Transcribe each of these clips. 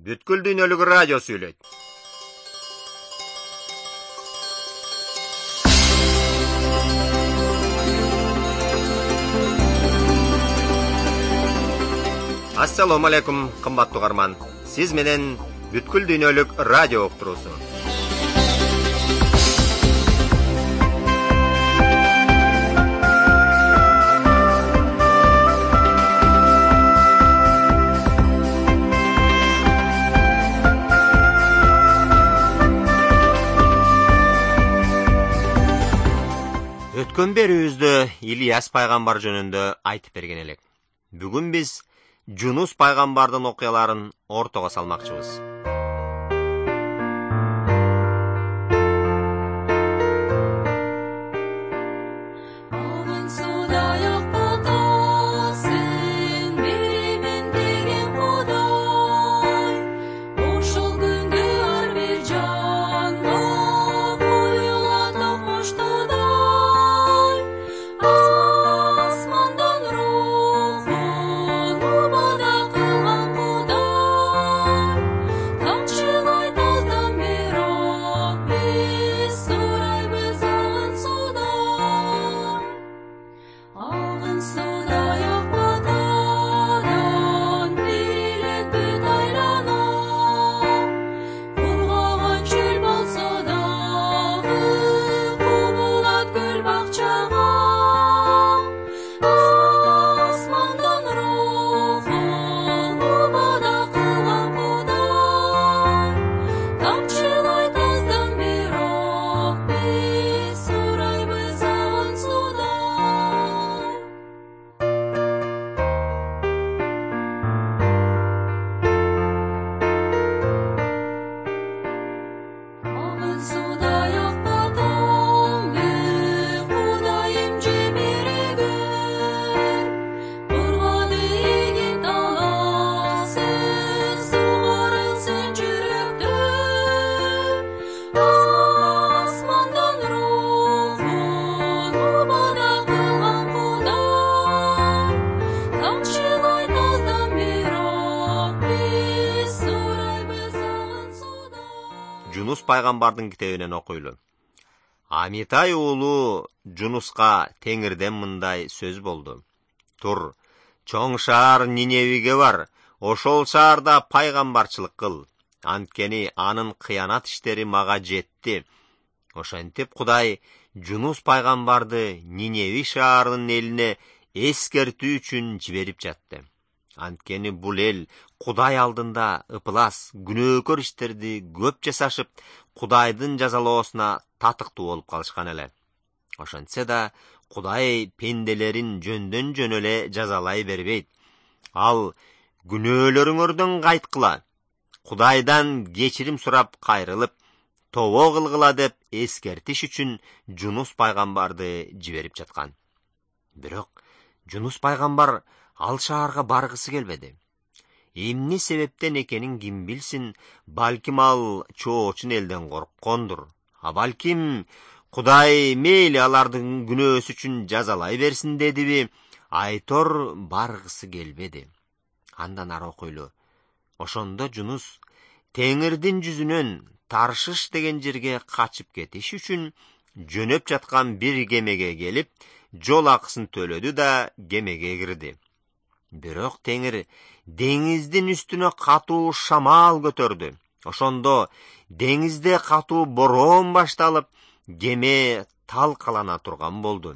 Бүткүл дүйнөлүк радио сүйлөйт. Ассаламу алейкум, кымбаттуу угарман. Сиз менен Бүткүл дүйнөлүк радио уктуруусу. Өткөн берүүбүздө Илияс пайгамбар жөнүндө айтып берген элек. Бүгүн биз Жунус пайгамбардын окуяларын ортого салмакчыбыз. Жунус пайгамбардын китебинен окуйлу. Амитай уулу Жунуска Теңирден мындай сөз болду. Тур, чоң шаар Ниневиге бар, ошол шаарда пайгамбарчылык кыл. Анткени анын кыянат иштери мага жетти. Ошентип Кудай Жунус пайгамбарды Ниневи шаарынын элине эскертүү үчүн жиберип жатты. Анткени бул эл Кудай алдында ыпылас, күнөөкөр иштерди көп жасашып, Кудайдын жазалоосуна татыктуу болуп калышкан эле. Ошентсе да, Кудай пенделерин жөндөн жөн эле жазалай бербейт. Ал күнөөлөрүңөрдөн кайткыла, Кудайдан кечирим сурап кайрылып, тобо кылгыла деп эскертиш үчүн Жунус пайгамбарды жиберип жаткан. Бирок Жунус пайгамбар ал шаарга баргысы келбеди. Эмне себептен экенин ким билсин, балким ал чоочун элден корккондур. А балким Кудай мейли алардын күнөөсү үчүн жазалай берсин дедиби, айтор баргысы келбеди. Андан ары окуйлу. Ошондо Жунус Теңирдин жүзүнөн Таршыш деген жерге качып кетиш үчүн жөнөп жаткан бир кемеге келип, жол акысын төлөдү да кемеге кирди. Бирок Теңир деңиздин үстүнө катуу шамал көтөрдү. Ошондо деңизде катуу бороон башталып, кеме талкалана турган болду.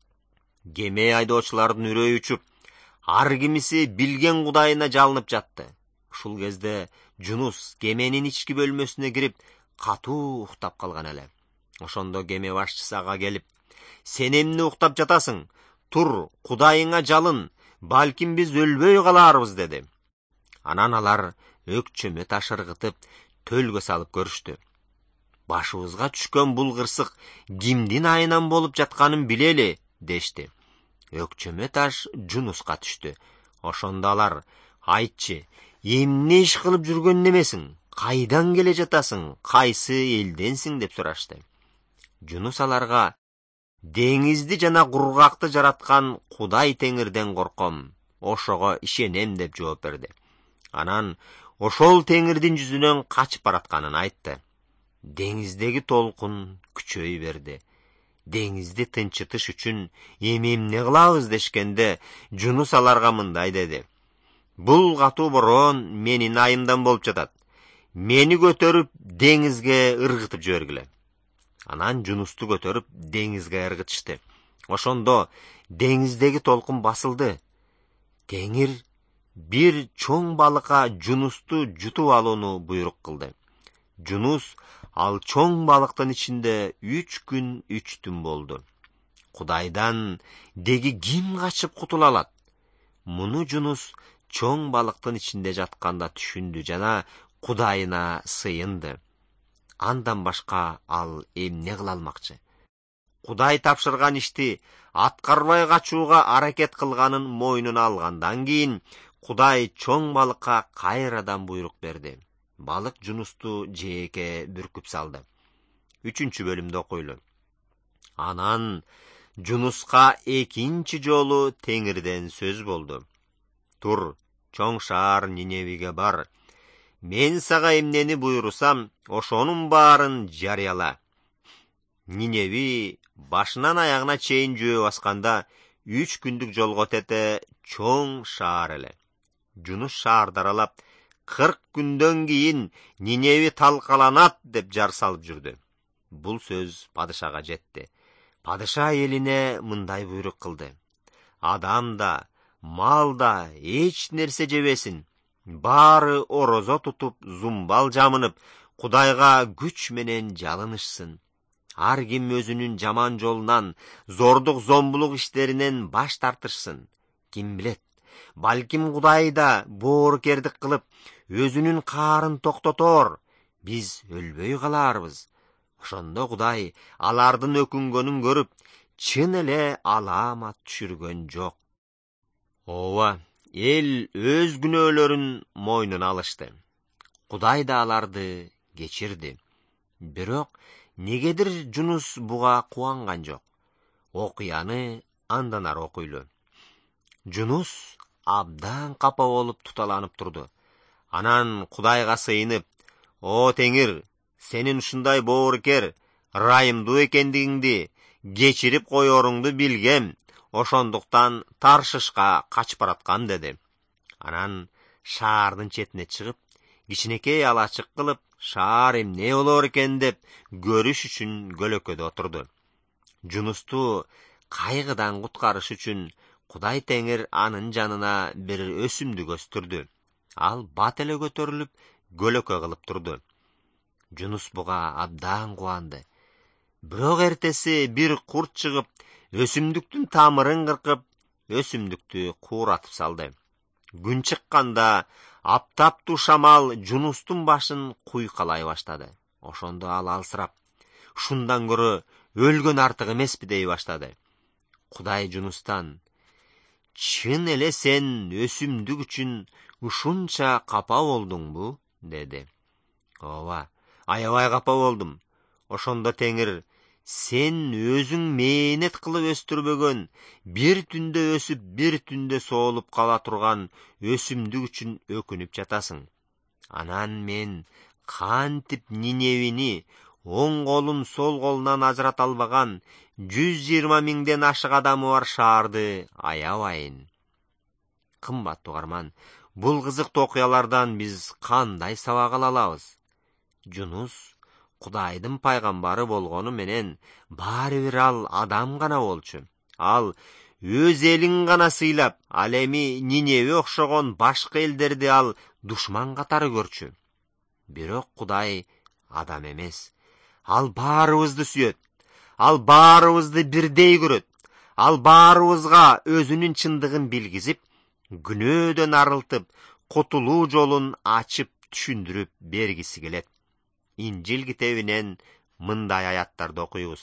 Кеме айдоочулардын үрөйү учуп, ар кимиси билген Кудайына жалынып жатты. Ушул кезде Жунус кеменин ички бөлмөсүнө кирип, катуу уктап калган эле. Ошондо кеме башчысы ага келип: "Сен эмне уктап жатасың? Тур, Кудайыңа жалын, балким биз өлбөй каларбыз" деди. Анан алар өкчөмө таш ыргытып, төлгө салып көрүштү. "Башыбызга түшкөн бул кырсык кимдин айынан болуп жатканын билели" дешти. Өкчөмө таш Жунуска түштү. Ошондо алар: "Айтчы, эмне иш кылып жүргөн немесиң? Кайдан келе жатасың? Кайсы элденсиң?" деп сурашты. Жунус аларга: "Деңизди жана кургакты жараткан Кудай Теңирден корком, ошого ишенем" деп жооп берди. Анан ошол теңирдин жүзүнөн качып баратканын айтты. Деңиздеги толкун күчөй берди. Деңизди тынчытыш үчүн эми эмне кылабыз дешкенде, Жунус аларга мындай деди: Бул катуу бороон менин айымдан болуп жатат. Мени көтөрүп деңизге ыргытып жибергиле. Анан Жунусту көтөрүп деңизге ыргытышты. Ошондо деңиздеги толкун басылды. Теңир бир чоң балыкка Жунусту жутуп алууну буйрук кылды. Жунус ал чоң балыктын ичинде 3 күн 3 түн болду. Кудайдан деги ким качып кутула алат? Муну Жунус чоң балыктын ичинде жатканда түшүндү жана Кудайына сыйынды. Андан башка ал эмне кыла алмакчы? Кудай тапшырган ишти аткарбай качууга аракет кылганын мойнуна алгандан кийин Кудай чоң балыкка кайрадан буйрук берди. Балык Жунусту жээкке бүркүп салды. 3-чү бөлүмдө окуйлу. Анан Жунуска экинчи жолу Теңирден сөз болду. Тур, чоң шаар Ниневиге бар. Мен сага эмнени буйрусам, ошонун баарын жарыяла. Ниневи башынан аягына чейин жөө басканда 3 күндүк жолго тете чоң шаар эле. Жунус шаарды аралап 40 күндөн кийин Ниневи талкаланат деп жар салып жүрдү. Бул сөз падышага жетти. Падыша элине мындай буйрук кылды: Адам да, мал да эч нерсе жебесин. Баары орозо тутуп, зумбал жамынып, Кудайга күч менен жалынышсын. Ар ким өзүнүн жаман жолунан, зордук зомбулук иштеринен баш тартышсын. Ким билет, балким Кудай да боорукердик кылып, өзүнүн каарын токтотор. Биз өлбөй каларбыз. Ошондо Кудай алардын өкүнгөнүн көрүп, чын эле алаамат түшүргөн жок. Ооба, эл өз күнөөлөрүн мойнуна алышты. Кудай да аларды кечирди. Бирок негедир Жунус буга кубанган жок. Окуяны андан ары окуйлу. Жунус абдан капа болуп туталанып турду. Анан Кудайга сыйынып: О Теңир, сенин ушундай боорукер, ырайымдуу экендигиңди, кечирип коеоруңду билгем. Ошондуктан Таршышка качып бараткам деди. Анан шаардын четине чыгып, кичинекей алачык кылып, шаар эмне болор экен деп көрүш үчүн көлөкөдө отурду. Жунусту кайгыдан куткарыш үчүн Кудай Теңир анын жанына бир өсүмдүк өстүрдү. Ал бат эле көтөрүлүп, көлөкө кылып турду. Жунус буга абдан кубанды. Бирок эртеси бир курт чыгып, өсүмдүктүн тамырын кыркып, өсүмдүктү кууратып салды. Күн чыкканда аптаптуу шамал Жунустун башын куйкалай баштады. Ошондо ал алсырап, ушундан көрө өлгөн артык эмеспи дей баштады. Кудай Жунустан: Чын эле сен өсүмдүк үчүн ушунча капа болдуңбу? Деди. Ооба, аябай капа болдум. Ошондо Теңир: Сен өзүң мээнет кылып өстүрбөгөн, бир түндө өсүп, бир түндө соолуп кала турган өсүмдүк үчүн өкүнүп жатасың. Анан мен кантип Ниневини оң колун сол колунан ажырата албаган 120 миңден ашык адамы бар шаарды аябайын. Кымбаттуу угарман, бул кызыктуу окуялардан биз кандай сабак ала алабыз? Жунус Кудайдын пайгамбары болгону менен баары бир ал адам гана болчу. Ал өз элин гана сыйлап, ал эми Ниневи окшогон башка элдерди ал душман катары көрчү. Бирок Кудай адам эмес. Ал баарыбызды сүйөт. Ал баарыбызды бирдей көрөт. Ал баарыбызга өзүнүн чындыгын билгизип, күнөөдөн арылтып, кутулуу жолун ачып түшүндүрүп бергиси келет. Инжил китебинен мындай аяттарды окуйбуз.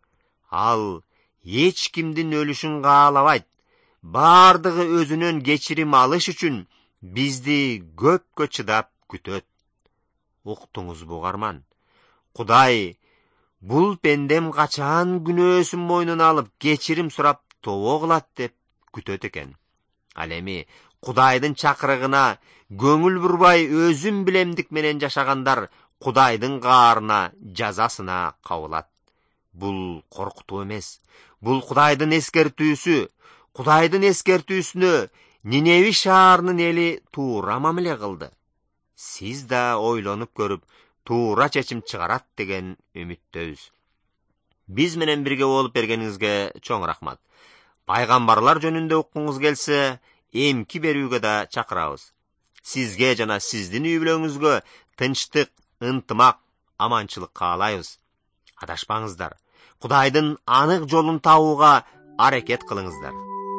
Ал эч кимдин өлүшүн каалабайт. Бардыгы өзүнөн кечирим алыш үчүн бизди көпкө чыдап күтөт. Уктуңузбу угарман? Кудай бул пендем качан күнөөсүн мойнуна алып кечирим сурап тобо кылат деп күтөт экен. Ал эми Кудайдын чакырыгына көңүл бурбай өзүн билемдик менен жашагандар Кудайдын каарына, жазасына кабылат. Бул коркутуу эмес. Бул Кудайдын эскертүүсү. Кудайдын эскертүүсүнө Ниневи шаарынын эли туура мамиле кылды. Сиз да ойлонуп көрүп, туура чечим чыгарат деген үмүттөбүз. Биз менен бирге болуп бергениңизге чоң рахмат. Пайгамбарлар жөнүндө уккуңуз келсе, эмки берүүгө да чакырабыз. Сизге жана сиздин үй-бүлөңүзгө тынчтык, ынтымак, аманчылык каалайбыз. Адашпаңыздар. Кудайдын анык жолун табууга аракет кылыңыздар.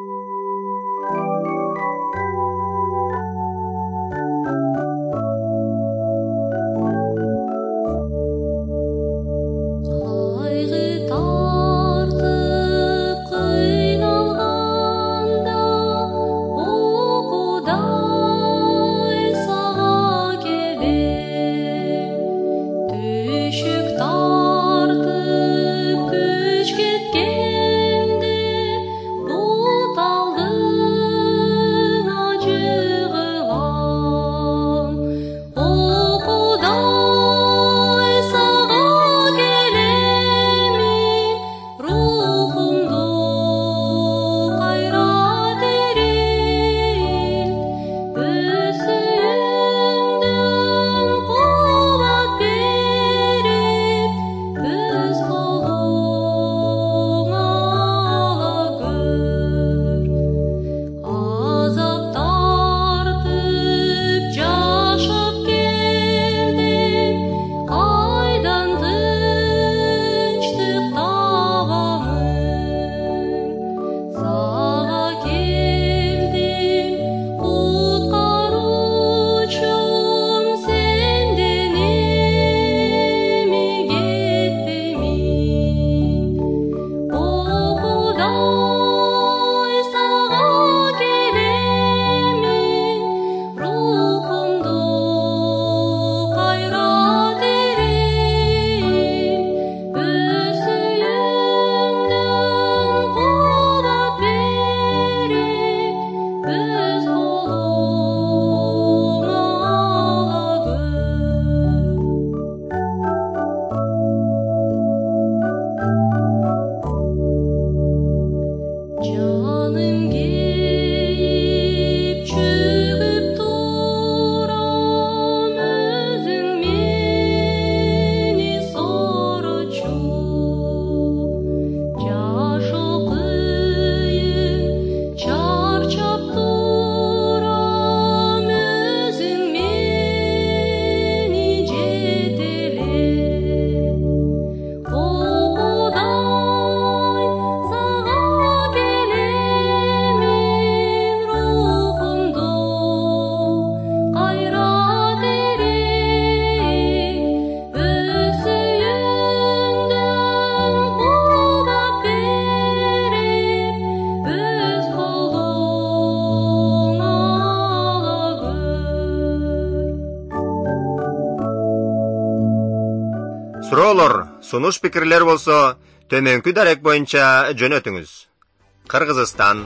Суроолор, сунуш пикирлер болсо, төмөнкү дарек боюнча жөнөтүңүз. Кыргызстан,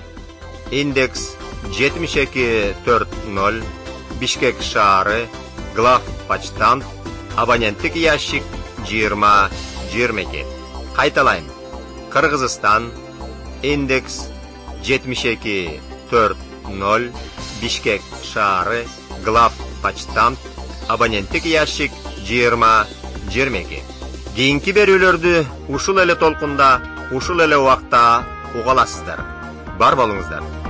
индекс 7240, Бишкек шаары, главпочтамт, абоненттик ящик 2022. Кайталайм. Кыргызстан, индекс 7240, Бишкек шаары, главпочтамт, абоненттик ящик 2022. Кийинки берүүлөрдү ушул эле толкунда, ушул эле убакта уга аласыздар. Бар болуңуздар.